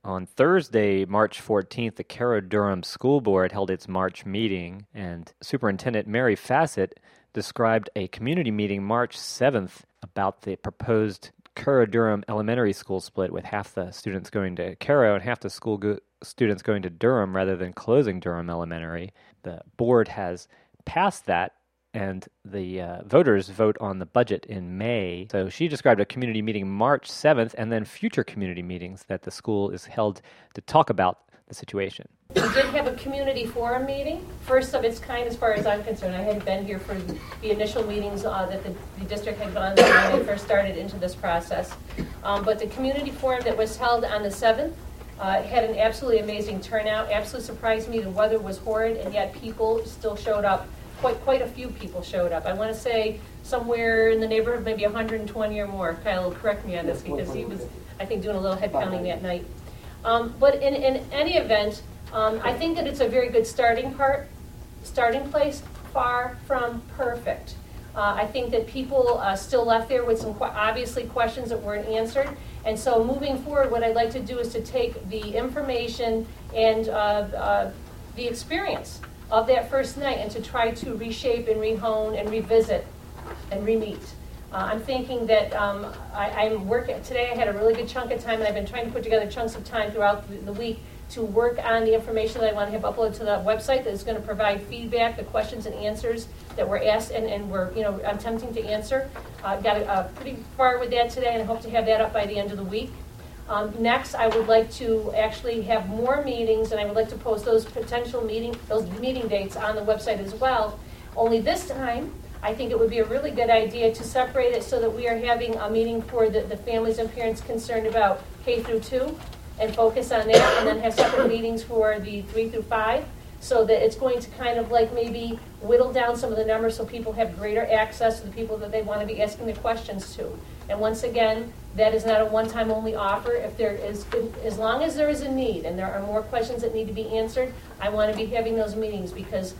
On Thursday, March 14th, the Carroll-Durham School Board held its March meeting, and Superintendent Mary Fassett described a community meeting March 7th about the proposed Carroll-Durham Elementary School split, with half the students going to Carroll and half the students going to Durham rather than closing Durham Elementary. The board has passed that, and the voters vote on the budget in May. So she described a community meeting March 7th and then future community meetings that the school is held to talk about the situation. We did have a community forum meeting, first of its kind as far as I'm concerned. I hadn't been here for the initial meetings that the district had gone through when we first started into this process. But the community forum that was held on the 7th had an absolutely amazing turnout. Absolutely surprised me. The weather was horrid, and yet people still showed up. Quite a few people showed up. I want to say somewhere in the neighborhood of maybe 120 or more. Kyle will correct me on this because he was, I think, doing a little head counting that night. But in any event, I think that it's a very good starting place, far from perfect. I think that people still left there with some obviously questions that weren't answered. And so moving forward, what I'd like to do is to take the information and the experience of that first night and to try to reshape and rehone and revisit and re-meet. I'm thinking that I'm working, today I had a really good chunk of time, and I've been trying to put together chunks of time throughout the week to work on the information that I want to have uploaded to the website that is going to provide feedback, the questions and answers that were asked and were, I'm attempting to answer. Got pretty far with that today, and I hope to have that up by the end of the week. Next, I would like to actually have more meetings, and I would like to post those meeting dates on the website as well. Only this time, I think it would be a really good idea to separate it so that we are having a meeting for the families and parents concerned about K through 2 and focus on that, and then have separate meetings for the 3 through 5, so that it's going to kind of like maybe whittle down some of the numbers so people have greater access to the people that they want to be asking the questions to. And once again, that is not a one-time only offer. If there is, as long as there is a need and there are more questions that need to be answered, I want to be having those meetings because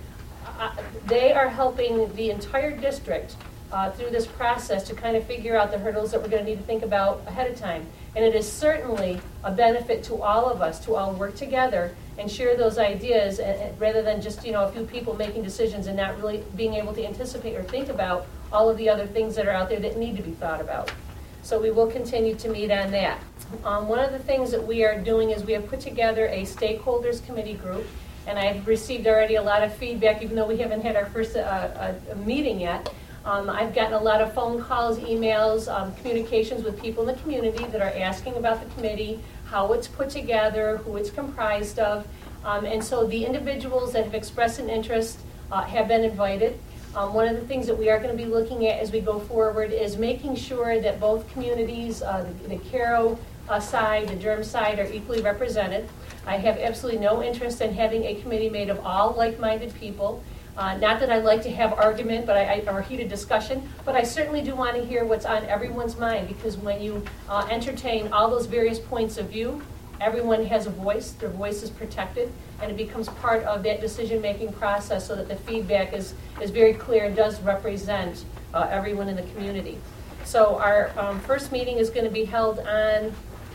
they are helping the entire district through this process to kind of figure out the hurdles that we're going to need to think about ahead of time. And it is certainly a benefit to all of us to all work together and share those ideas rather than just a few people making decisions and not really being able to anticipate or think about all of the other things that are out there that need to be thought about. So we will continue to meet on that. One of the things that we are doing is we have put together a stakeholders committee group, and I've received already a lot of feedback, even though we haven't had our first meeting yet. I've gotten a lot of phone calls, emails, communications with people in the community that are asking about the committee, how it's put together, who it's comprised of. And so the individuals that have expressed an interest have been invited. One of the things that we are going to be looking at as we go forward is making sure that both communities, the Carroll side, the Durham side, are equally represented. I have absolutely no interest in having a committee made of all like-minded people. Not that I like to have argument or heated discussion, but I certainly do want to hear what's on everyone's mind, because when you entertain all those various points of view, everyone has a voice, their voice is protected, and it becomes part of that decision-making process so that the feedback is very clear and does represent everyone in the community. So our first meeting is going to be held on,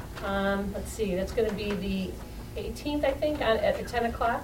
that's going to be the 18th, I think, at 10 o'clock.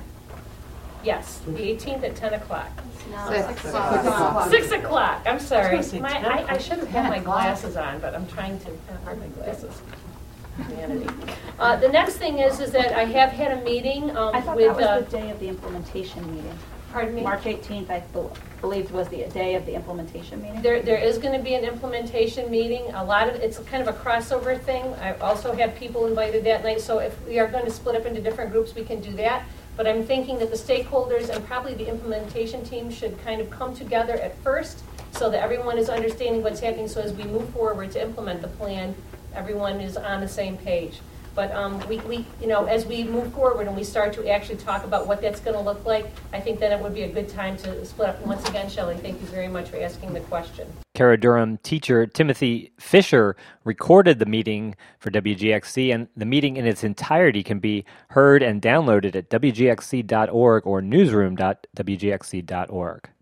Yes, the 18th at 10 o'clock. No, 6 o'clock. 6 o'clock. I'm sorry. I should have had my glasses on, but I'm trying to find my glasses. Humanity. The next thing is that I have had a meeting I thought with... that was the day of the implementation meeting. Pardon me? March 18th, I believe, was the day of the implementation meeting. There is going to be an implementation meeting. It's kind of a crossover thing. I also have people invited that night, so if we are going to split up into different groups, we can do that. But I'm thinking that the stakeholders and probably the implementation team should kind of come together at first so that everyone is understanding what's happening, so as we move forward to implement the plan, everyone is on the same page. But we as we move forward and we start to actually talk about what that's going to look like, I think then it would be a good time to split up. Once again, Shelley, thank you very much for asking the question. Carroll-Durham teacher Timothy Fisher recorded the meeting for WGXC, and the meeting in its entirety can be heard and downloaded at wgxc.org or newsroom.wgxc.org.